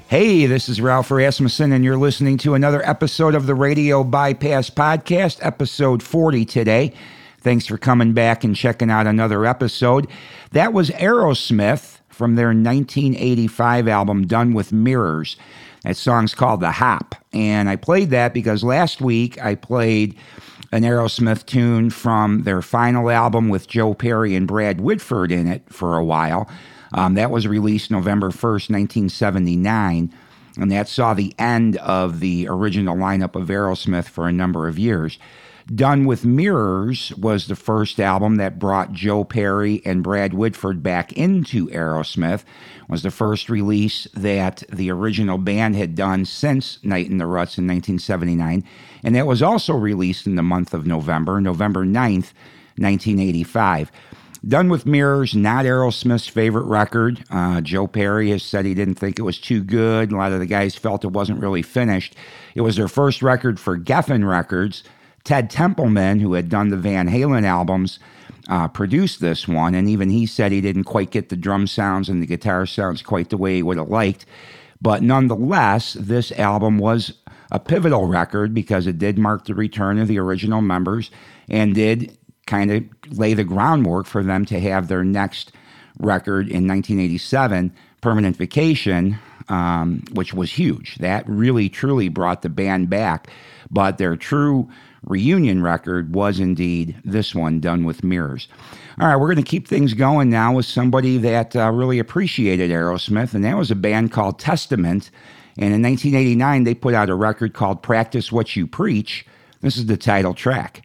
Hey, this is Ralph Rasmussen, and you're listening to another episode of the Radio Bypass Podcast, episode 40 today. Thanks for coming back and checking out another episode. That was Aerosmith from their 1985 album, Done with Mirrors. That song's called The Hop, and I played that because last week I played an Aerosmith tune from their final album with Joe Perry and Brad Whitford in it for a while. That was released November 1st, 1979, and that saw the end of the original lineup of Aerosmith for a number of years. Done with Mirrors was the first album that brought Joe Perry and Brad Whitford back into Aerosmith. It was the first release that the original band had done since Night in the Ruts in 1979, and that was also released in the month of November 9th, 1985. Done with Mirrors, not Aerosmith's favorite record. Joe Perry has said he didn't think it was too good. A lot of the guys felt it wasn't really finished. It was their first record for Geffen Records. Ted Templeman, who had done the Van Halen albums, produced this one, and even he said he didn't quite get the drum sounds and the guitar sounds quite the way he would have liked. But nonetheless, this album was a pivotal record because it did mark the return of the original members and did kind of lay the groundwork for them to have their next record in 1987, Permanent Vacation, which was huge. That really, truly brought the band back. But their true reunion record was indeed this one, Done with Mirrors. All right, we're going to keep things going now with somebody that really appreciated Aerosmith, and that was a band called Testament. And in 1989, they put out a record called Practice What You Preach. This is the title track.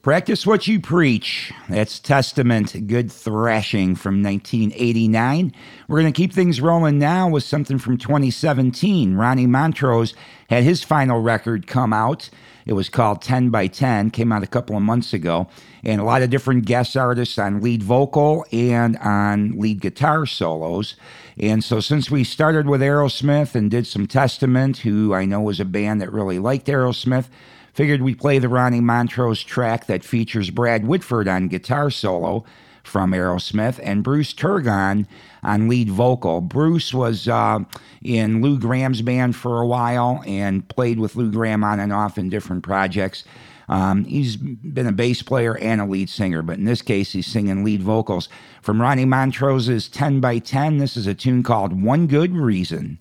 Practice What You Preach. That's Testament, Good Thrashing from 1989. We're going to keep things rolling now with something from 2017. Ronnie Montrose had his final record come out. It was called 10 by 10, came out a couple of months ago, and a lot of different guest artists on lead vocal and on lead guitar solos. And so since we started with Aerosmith and did some Testament, who I know was a band that really liked Aerosmith, figured we'd play the Ronnie Montrose track that features Brad Whitford on guitar solo from Aerosmith and Bruce Turgon on lead vocal. Bruce was in Lou Gramm's band for a while and played with Lou Gramm on and off in different projects. He's been a bass player and a lead singer, but in this case, he's singing lead vocals. From Ronnie Montrose's 10 by 10, this is a tune called One Good Reason.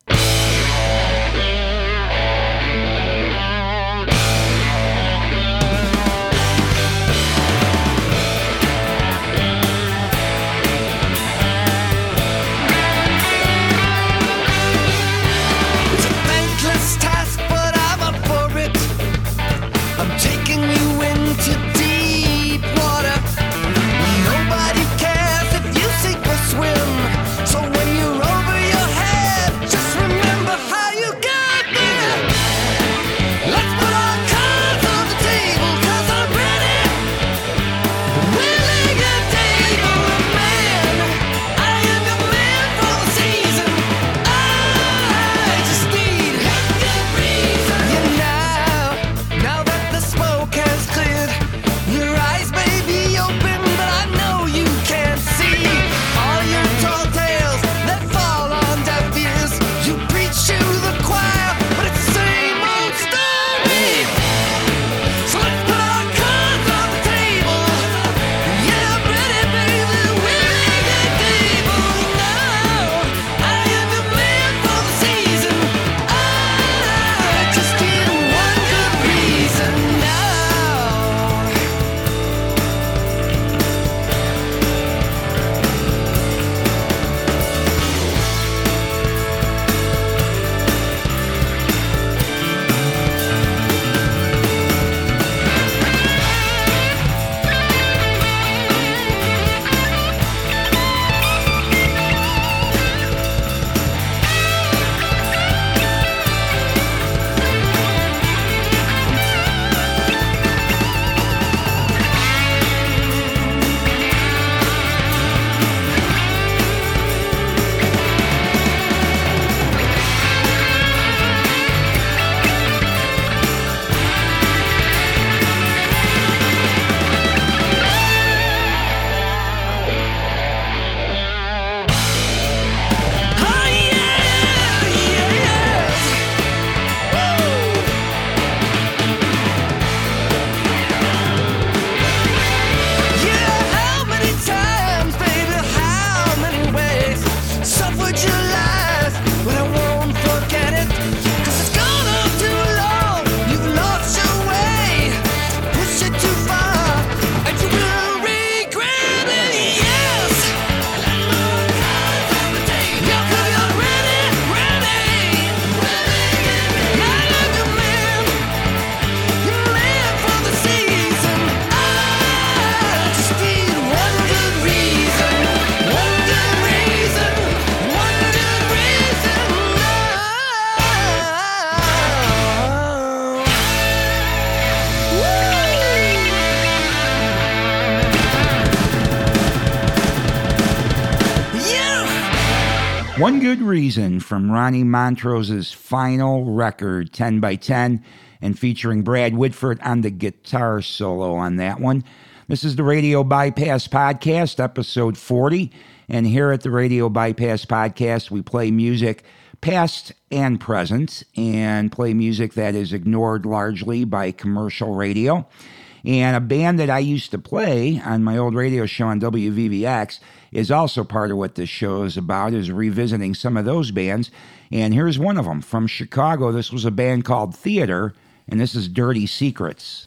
One Good Reason from Ronnie Montrose's final record, 10 by 10, and featuring Brad Whitford on the guitar solo on that one. This is the Radio Bypass Podcast, episode 40, and here at the Radio Bypass Podcast, we play music past and present, and play music that is ignored largely by commercial radio. And a band that I used to play on my old radio show on WVVX is also part of what this show is about, is revisiting some of those bands. And here's one of them from Chicago. This was a band called Theater, and this is Dirty Secrets.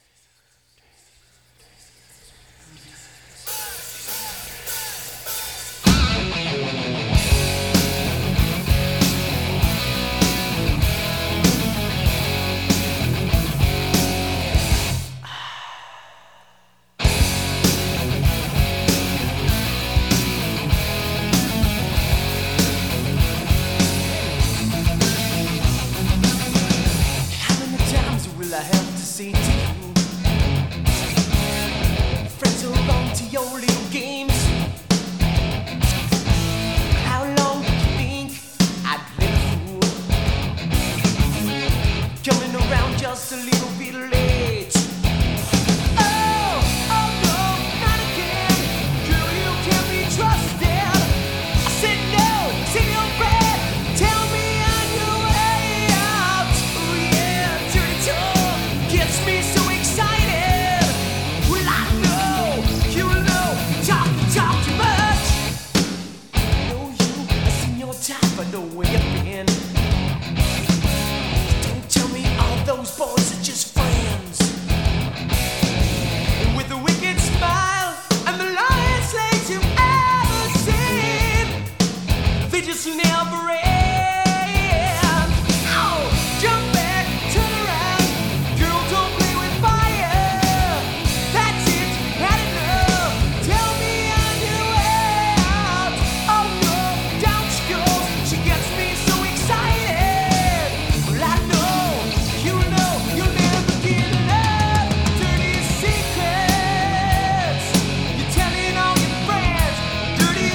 say to you, friends hold on to your little games. How long do you think I'd play the fool? Coming around just a little bit late. Oh no, not again. Girl, you can't be trusted. I said no, say your breath. Tell me on your way out. Oh yeah, dirty talk gets me so excited. Well, I know, you know, talk too much. I know you, I've seen your type, I know where you've been. Don't tell me all those boys are just friends. And with a wicked smile and the longest legs you've ever seen, they just never end. Oh, jump back, turn around, girl, don't play with fire. That's it, had enough. Tell me on your way out. Oh no, down she goes. She gets me so excited. Well, I know, you'll never get enough. Dirty secrets, you're telling all your friends. Dirty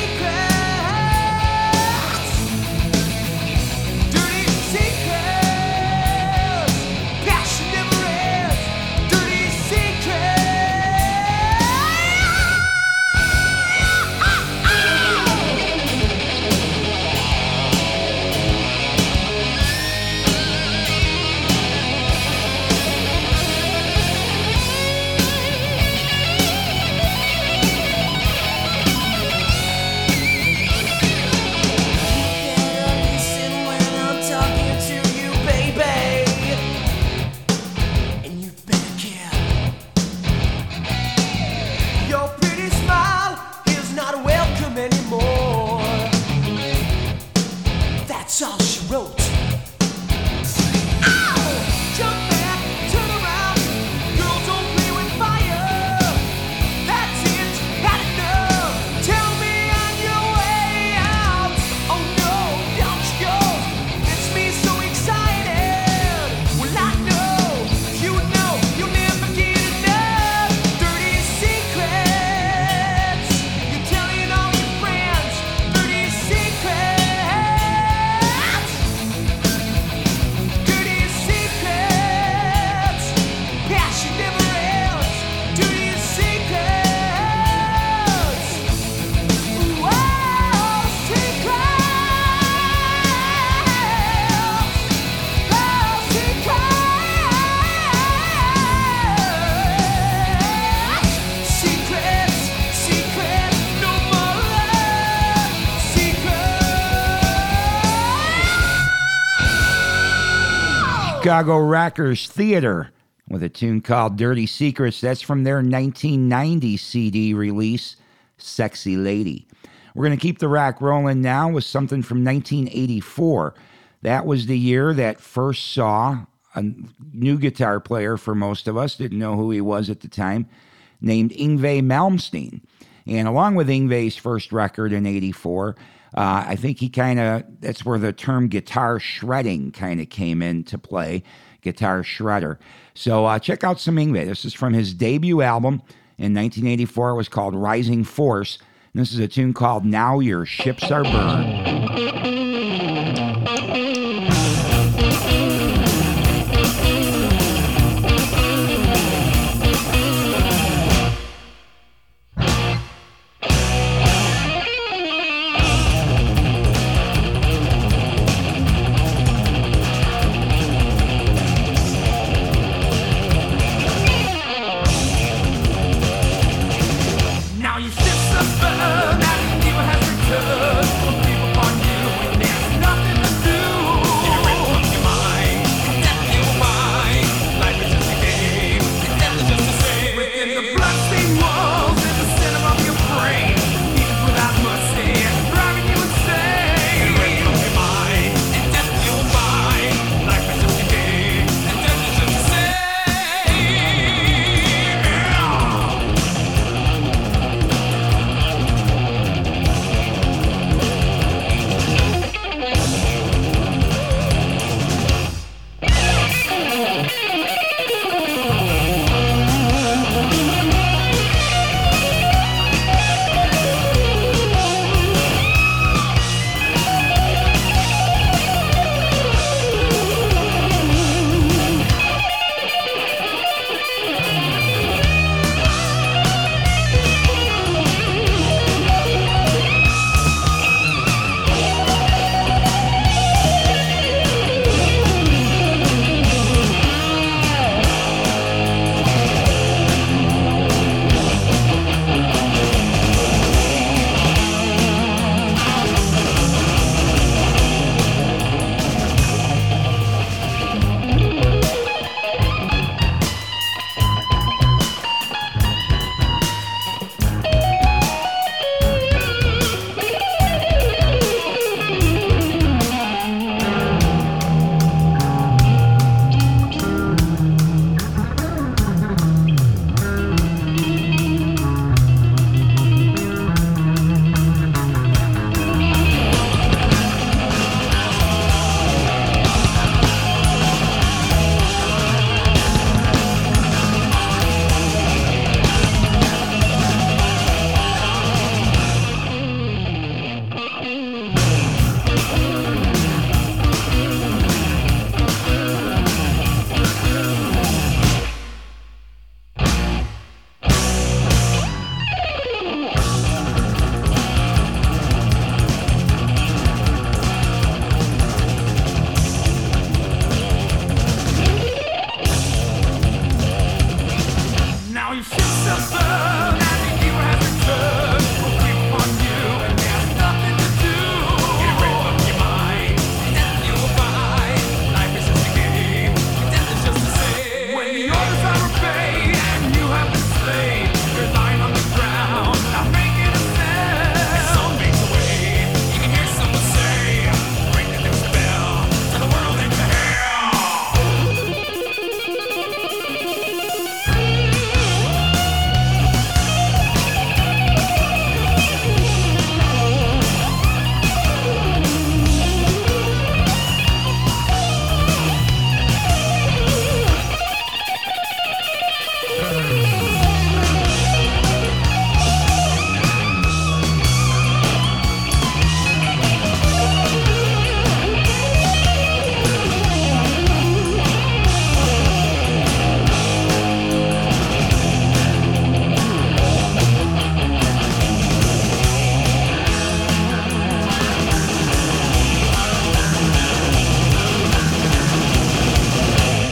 secrets, dirty secrets. Passion never ends. Dirty better listen when I'm talking to you, baby. And you better care. Your pretty smile is not welcome anymore. That's all she wrote. Ow! Jump back, turn around, girl, don't play with fire. That's it, had enough. Tell me on your way out. Oh no, down she goes. Gets me so excited. Well, I know, you'll never get enough. Dirty secrets, you're telling all your friends. Dirty secrets, dirty secrets. Passion never ends. Dirty secrets. Whoa, secrets, no more love. Chicago Rockers Theater with a tune called Dirty Secrets. That's from their 1990 CD release, Sexy Lady. We're going to keep the rock rolling now with something from 1984. That was the year that first saw a new guitar player for most of us, didn't know who he was at the time, named Yngwie Malmsteen. And along with Yngwie's first record in 84, I think that's where the term guitar shredding kind of came into play, guitar shredder. So check out some Yngwie. This is from his debut album in 1984. It was called Rising Force. And this is a tune called Now Your Ships Are Burned. Now your ships are burned, and evil has returned. People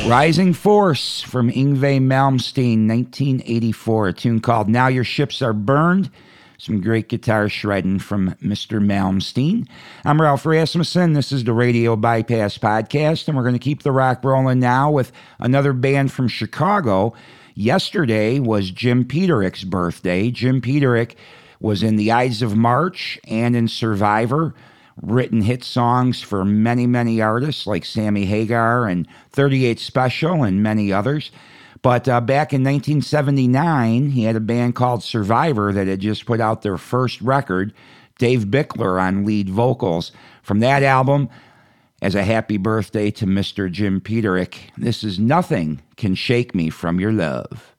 Rising Force from Yngwie Malmsteen, 1984, a tune called Now Your Ships Are Burned. Some great guitar shredding from Mr. Malmsteen. I'm Ralph Rasmussen. This is the Radio Bypass Podcast, and we're going to keep the rock rolling now with another band from Chicago. Yesterday was Jim Peterick's birthday. Jim Peterick was in The Ides of March and in Survivor, written hit songs for many, many artists like Sammy Hagar and 38 Special and many others. But back in 1979, he had a band called Survivor that had just put out their first record, Dave Bickler on lead vocals. From that album, as a happy birthday to Mr. Jim Peterick, this is Nothing Can Shake Me From Your Love.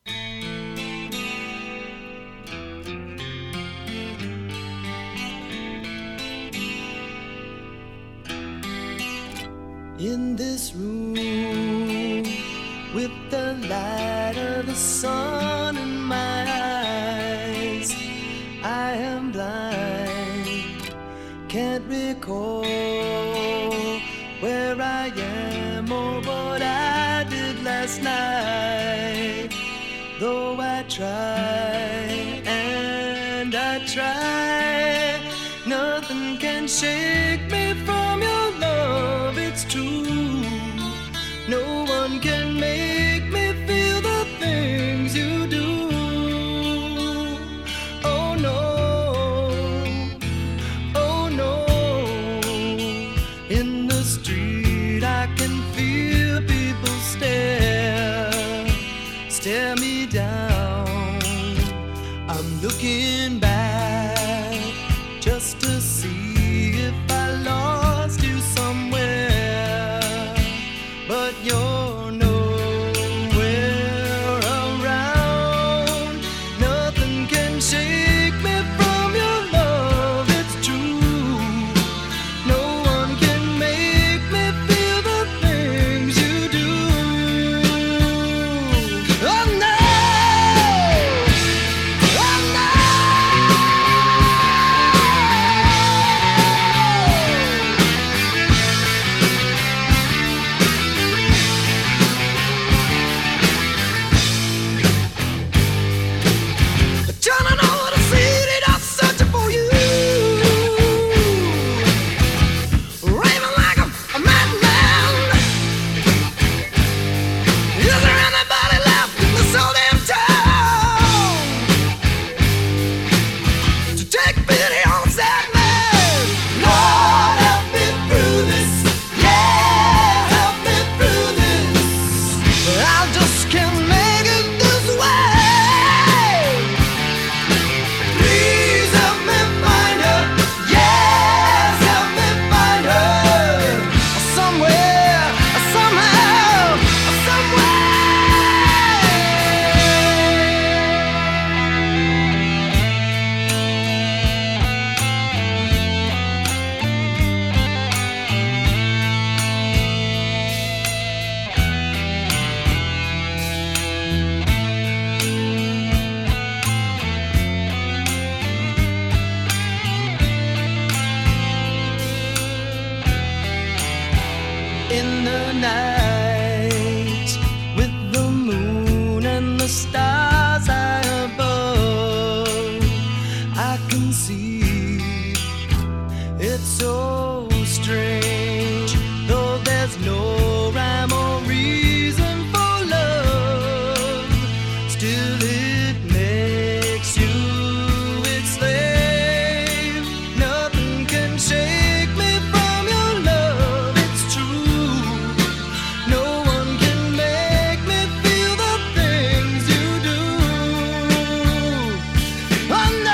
In this room, with the light of the sun in my eyes, I am blind, can't recall where I am or what I did last night. Though I try and I try, nothing can shake me from your love. It's true, no one can make me feel the things you do. Oh no, in the street I can feel people stare me down. I'm looking back just to see if I lost you somewhere, but you're nowhere around. Nothing can shake me from your love. It's true, no one can make me feel the things you do. Oh no, turning over the city, just searching for you. Raving like a madman. Is there anybody left in this old damn town to take pity on a sad man? Lord, help me through this. Yeah, help me through this. I just can't make it this way. Please help me find her. Yes, help me find her. Somewhere, somehow, somewhere. In the night, with the moon and the stars high above, I can see it's so strange, though there's no rhyme or reason for love. Still it makes you its slave. Nothing can shake me from your love. It's true, no one can make me feel the things you do. Oh no,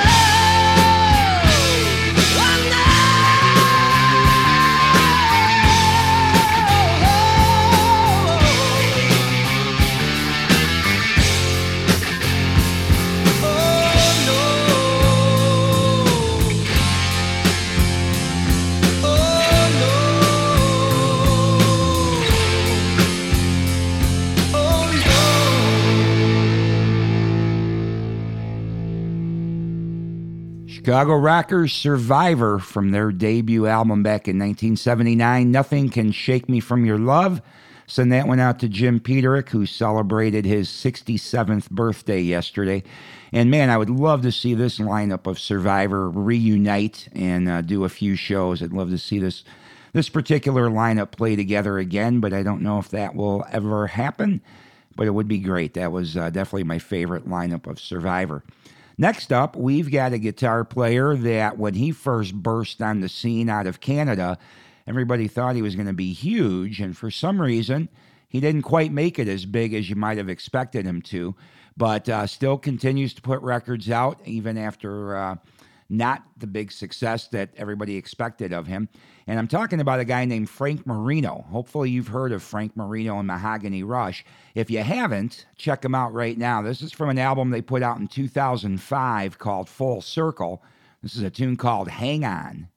Chicago Rockers' Survivor from their debut album back in 1979, Nothing Can Shake Me From Your Love. Send that one out to Jim Peterick, who celebrated his 67th birthday yesterday. And man, I would love to see this lineup of Survivor reunite and do a few shows. I'd love to see this particular lineup play together again, but I don't know if that will ever happen. But it would be great. That was definitely my favorite lineup of Survivor. Next up, we've got a guitar player that when he first burst on the scene out of Canada, everybody thought he was going to be huge, and for some reason, he didn't quite make it as big as you might have expected him to, but still continues to put records out, even after not the big success that everybody expected of him. And I'm talking about a guy named Frank Marino. Hopefully you've heard of Frank Marino and Mahogany Rush. If you haven't, check him out right now. This is from an album they put out in 2005 called Full Circle. This is a tune called Hang On.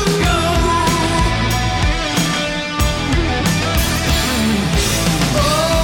Oh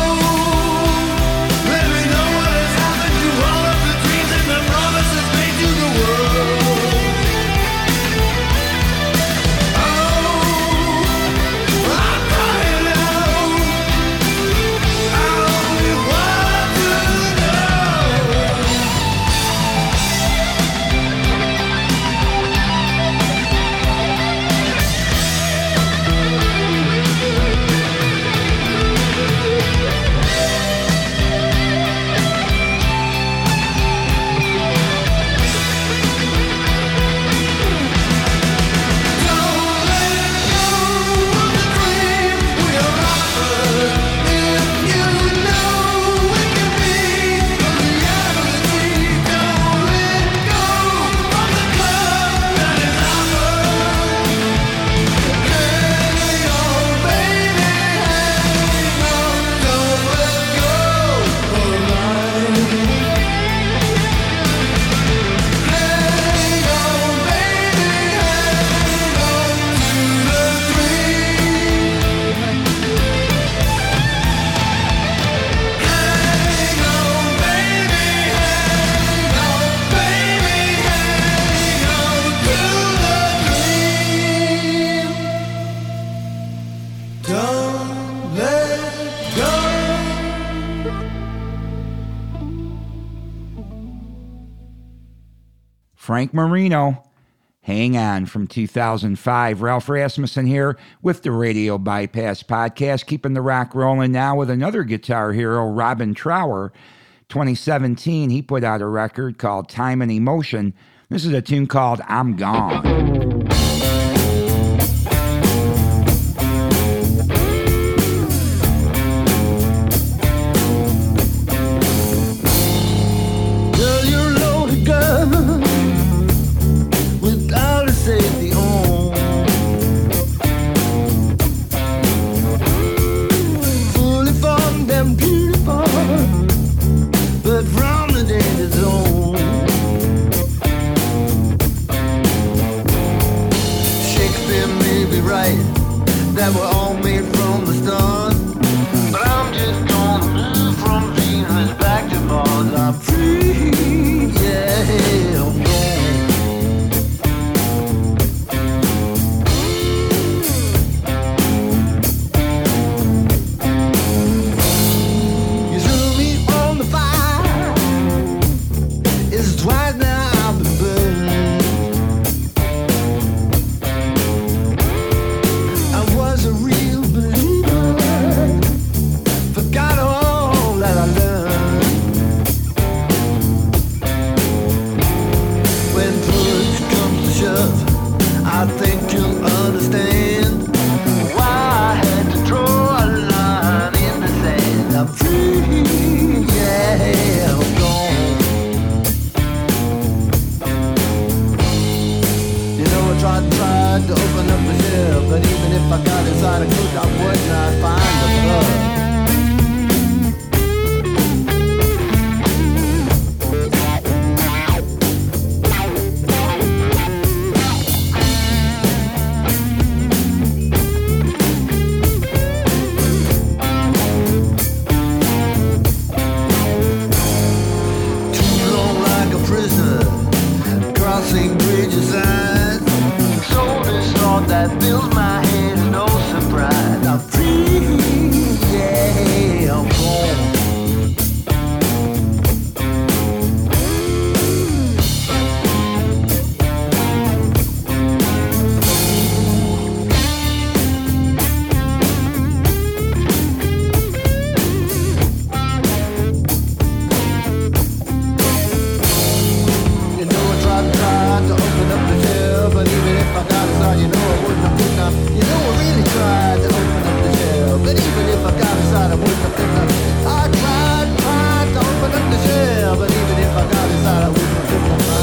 Frank Marino, Hang On from 2005. Ralph Rasmussen here with the Radio Bypass Podcast, keeping the rock rolling now with another guitar hero, Robin Trower. 2017, he put out a record called Time and Emotion. This is a tune called I'm Gone. That were all made from the stars, but I'm just gonna move from Venus back to Mars. I'm free, yeah, I'm gone. You threw me on the fire. It's twice now I've been burned. A real believer, forgot all that I learned. When push comes to shove, I think you'll understand why I had to draw a line in the sand. I'm free, yeah, I'm gone. You know I tried to open up the shell, but even if I got inside a cook, I would not find the blood. Too long like a prisoner, crossing bridges and soulless thought that fills my head is no surprise. I'm free, yeah, I'm gone. You know I tried to open up the shell, but even if I got inside, you know I wouldn't have picked up. You know I really tried to open up the shell, but even if I got inside, I wouldn't have picked up. I tried to open up the shell, but even if I got inside, I wouldn't have picked up.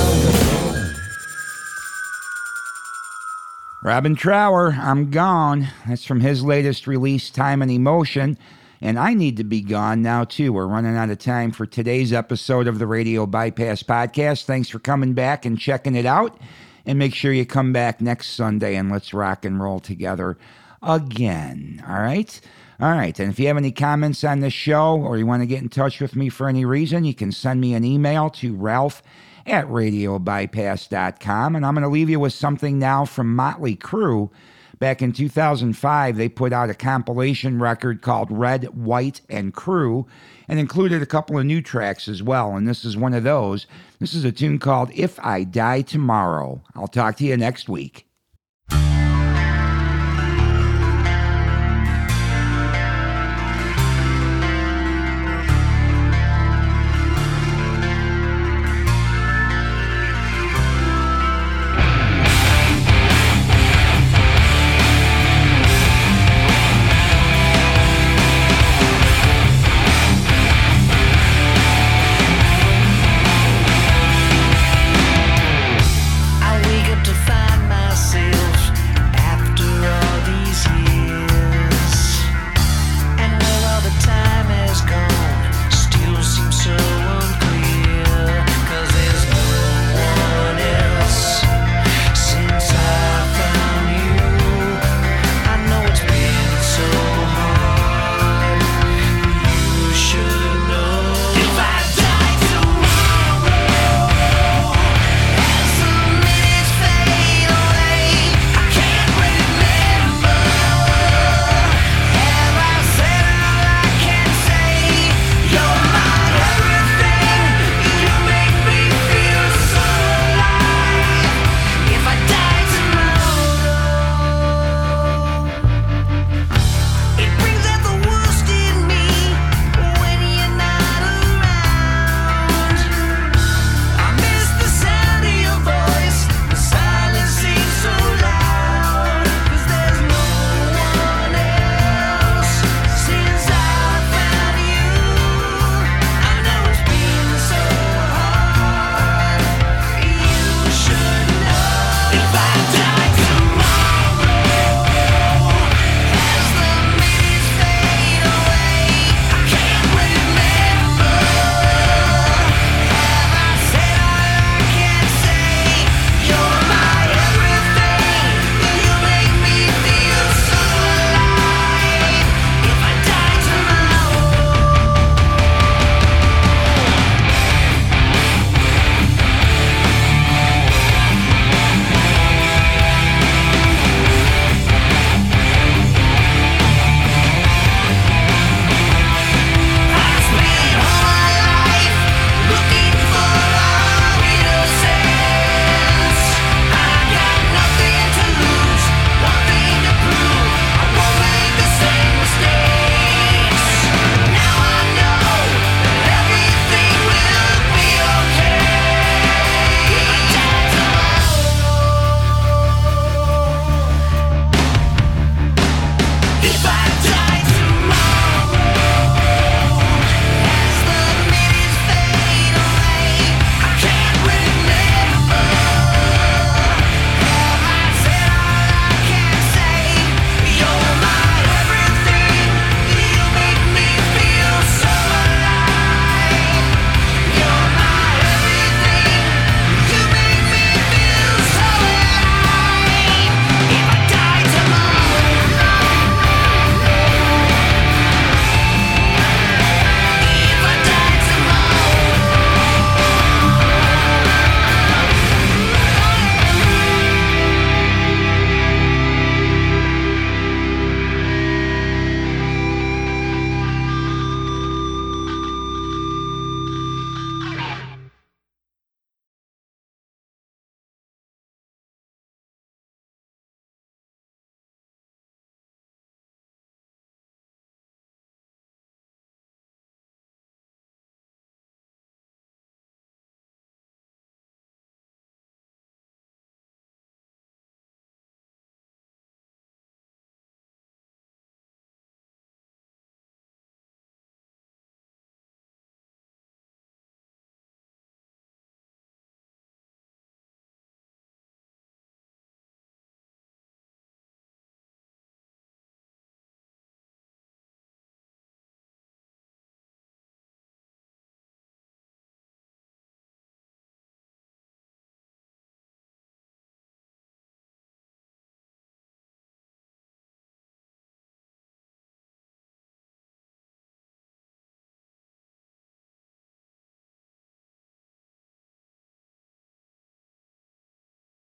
Robin Trower, I'm Gone. That's from his latest release, Time and Emotion. And I need to be gone now, too. We're running out of time for today's episode of the Radio Bypass Podcast. Thanks for coming back and checking it out. And make sure you come back next Sunday and let's rock and roll together again. All right? All right. And if you have any comments on this show or you want to get in touch with me for any reason, you can send me an email to ralph@radiobypass.com. And I'm going to leave you with something now from Motley Crue. Back in 2005, they put out a compilation record called Red, White, and Crew and included a couple of new tracks as well. And this is one of those. This is a tune called If I Die Tomorrow. I'll talk to you next week.